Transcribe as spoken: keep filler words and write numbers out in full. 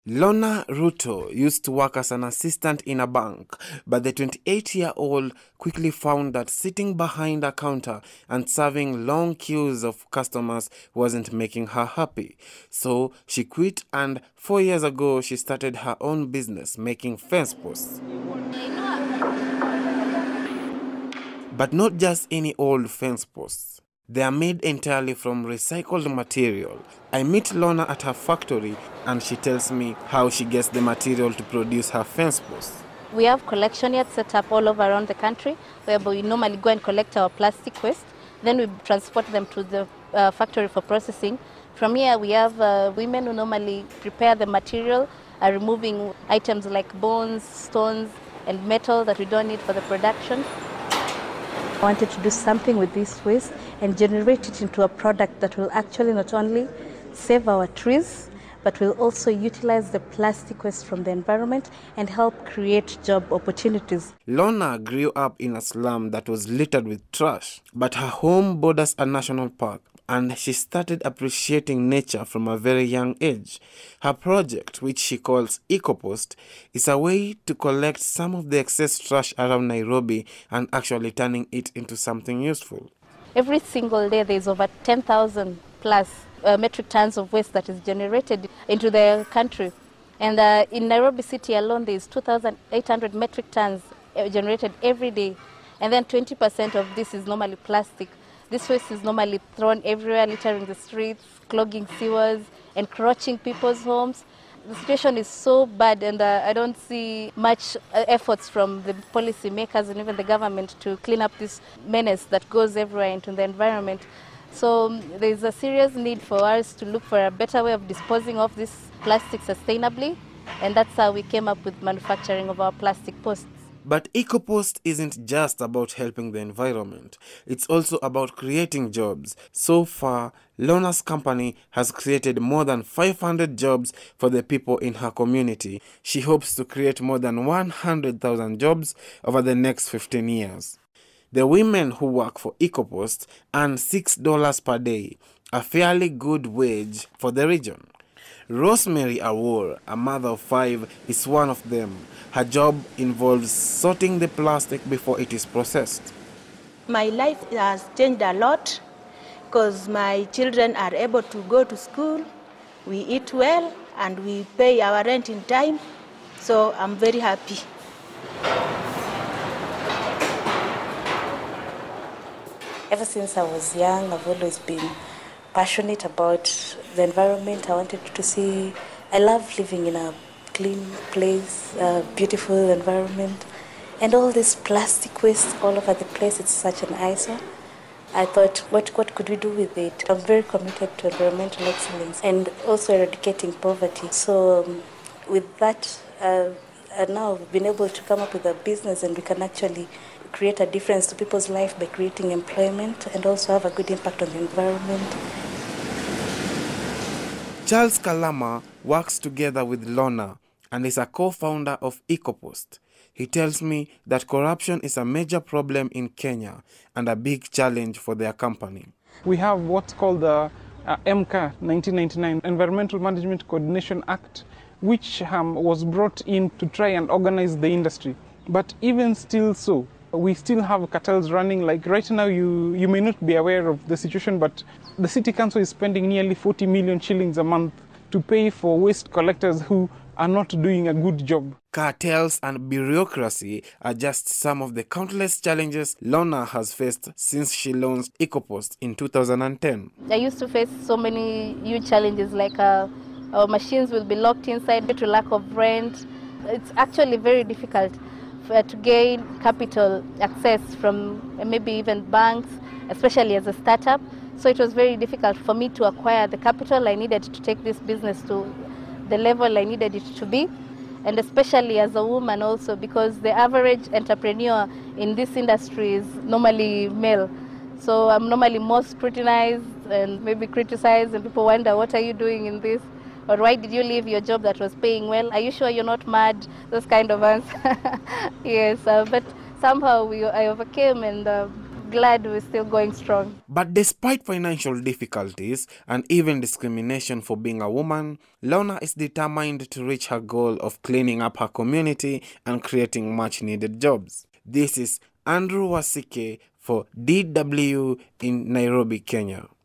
Lorna Ruto used to work as an assistant in a bank, but the twenty-eight-year-old quickly found that sitting behind a counter and serving long queues of customers wasn't making her happy. So she quit, and four years ago she started her own business making fence posts. But not just any old fence posts. They are made entirely from recycled material. I meet Lorna at her factory and she tells me how she gets the material to produce her fence posts. We have collection yards set up all over around the country where we normally go and collect our plastic waste. Then we transport them to the uh, factory for processing. From here we have uh, women who normally prepare the material, uh, removing items like bones, stones and metal that we don't need for the production. I wanted to do something with this waste and generate it into a product that will actually not only save our trees, but will also utilize the plastic waste from the environment and help create job opportunities. Lorna grew up in a slum that was littered with trash, but her home borders a national park, and she started appreciating nature from a very young age. Her project, which she calls EcoPost, is a way to collect some of the excess trash around Nairobi and actually turning it into something useful. Every single day there's over ten thousand plus uh, metric tons of waste that is generated into the country. And uh, in Nairobi city alone there's two thousand eight hundred metric tons uh, generated every day. And then twenty percent of this is normally plastic. This waste is normally thrown everywhere, littering the streets, clogging sewers, encroaching people's homes. The situation is so bad, and uh, I don't see much uh, efforts from the policy makers and even the government to clean up this menace that goes everywhere into the environment. So um, there is a serious need for us to look for a better way of disposing of this plastic sustainably, and that's how we came up with manufacturing of our plastic posts. But EcoPost isn't just about helping the environment. It's also about creating jobs. So far, Lorna's company has created more than five hundred jobs for the people in her community. She hopes to create more than one hundred thousand jobs over the next fifteen years. The women who work for EcoPost earn six dollars per day, a fairly good wage for the region. Rosemary Awor, a mother of five, is one of them. Her job involves sorting the plastic before it is processed. My life has changed a lot because my children are able to go to school, we eat well, and we pay our rent in time, so I'm very happy. Ever since I was young, I've always been passionate about the environment. I wanted to see, I love living in a clean place, a beautiful environment, and all this plastic waste all over the place, it's such an eyesore. I thought, what, what could we do with it? I'm very committed to environmental excellence and also eradicating poverty. So um, with that, uh, and now we've been able to come up with a business, and we can actually create a difference to people's life by creating employment and also have a good impact on the environment. Charles Kalama works together with Lorna and is a co-founder of EcoPost. He tells me that corruption is a major problem in Kenya and a big challenge for their company. We have what's called the uh, M C A nineteen ninety-nine, Environmental Management Coordination Act, which um, was brought in to try and organize the industry. But even still so, we still have cartels running. Like right now, you, you may not be aware of the situation, but the city council is spending nearly forty million shillings a month to pay for waste collectors who are not doing a good job. Cartels and bureaucracy are just some of the countless challenges Lorna has faced since she launched EcoPost in two thousand ten. I used to face so many huge challenges, like uh, our machines will be locked inside due to lack of rent. It's actually very difficult for, to gain capital access from uh, maybe even banks, especially as a startup. So it was very difficult for me to acquire the capital I needed to take this business to the level I needed it to be. And especially as a woman also, because the average entrepreneur in this industry is normally male. So I'm normally more scrutinized and maybe criticized, and people wonder, what are you doing in this? Or why did you leave your job that was paying well? Are you sure you're not mad? Those kind of answers. Yes, uh, but somehow we, I overcame, and uh, glad we're still going strong. But despite financial difficulties and even discrimination for being a woman, Lorna is determined to reach her goal of cleaning up her community and creating much-needed jobs. This is Andrew Wasike for D W in Nairobi, Kenya.